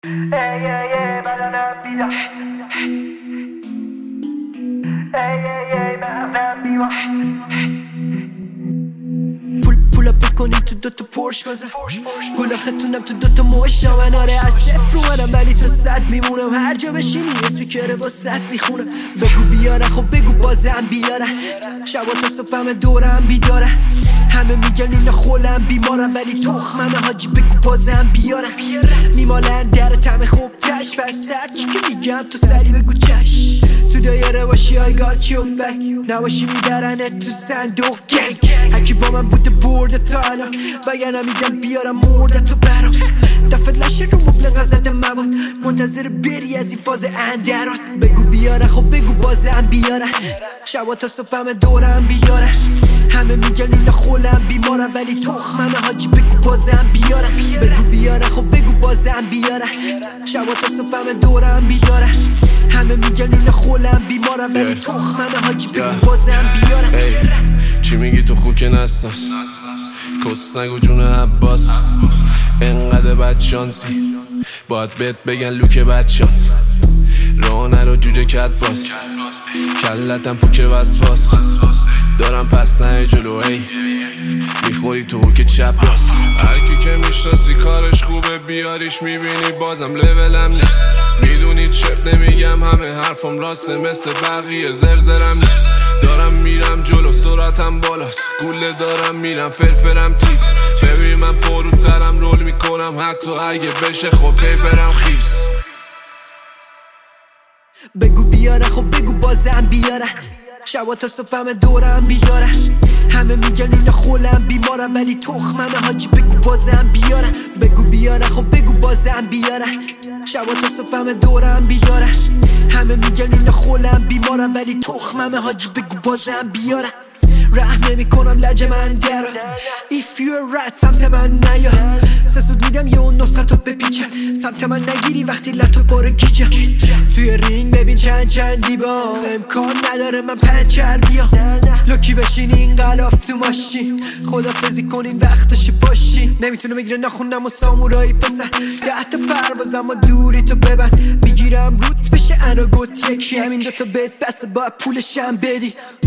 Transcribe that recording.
بدنم بیدار مغزم بیمار پولا بکنیم تو دوتا پورش بزن گل خطونم تو دوتا مشتم آره از صفر اومدم ولی تا 100 میمونم هر جا بشینی اسمی که واسط میخونم بگو بیارن خب بگو بازم بیارن شبا تا صبحم دورم بیدارن همه میگن اینا خولم بیمارم ولی تخممه حاجی بگو بازم بیارن میمالن در طعم خوب تش پس هرچی که میگم تو سری بگو چش تو دایره باشی I got your back نباشی میبرنت تو صندوق گنگ هرکی با من بوده برده تا الان وگرنه میگم بیارم مرده تو برام دفت لشه رو مبلغ زده مواد منتظر بری از این فاز اندرات بگو بیارن خب بگو بازم بیارن شبا تا صبحم دورم بیدارن همه میگن اینا خولم بیمارم ولی تخممه حاجی بگو بازم بیارن بگو بیارن خب بگو بازم بیارن شبا تا صبحم دورم بیدارن همه میگن اینا خولم بیمارم ولی تخممه حاجی بگو بازم بیارن چی میگی تو خوک نستاس کس نگو جون عباس انقدر بد شانسی باید بهت بگن لوک بد شانس رانه رو جوجه کت باز کلتم پوک وسواس دارم پس نه جلو ای میخوری تو هوک چپ راست هرکی که میشناسی کارش خوبه بیاریش میبینی بازم لولم نیست میدونی چرت نمیگم همه حرفم راسته مثل بقیه زرزرم نیست دارم میرم جلو سرعتم بالاست گوله دارم میرم فرفرم تیز ببین من پروترم رول میکنم حتی اگه بشه خب برم خیس بگو بیارن خب بگو بازم بیارن شبا تا صبحم دورم بیدارن همه میگن اینا خولم بیمارم ولی تخممه حاجی بگو بازم بیارن بگو بیارن خب بگو بازم بیارن شبا تا صبحم دورم بیدارن همه میگن اینا خولم بیمارم ولی تخممه حاجی بگو بازم بیارن رحم نمی کنم لج من درا If you're right سمت من نیا سسود میدم یه اون نسخه تو بپیچم سمت من نگیری وقتی لطو باره گیجم توی رینگ ببین چند دیبا امکان نداره من پنچر بیام لوکی بشین این غلاف تو ماشین خدافزی کنین وقتش باشین نمیتونه بگیره نخونم و سامورایی پسر یه حتی پروازم و دوری تو ببن میگیرم روت بشه انا گوت یکی همین دوتا بهت بسه باید پولشم بدی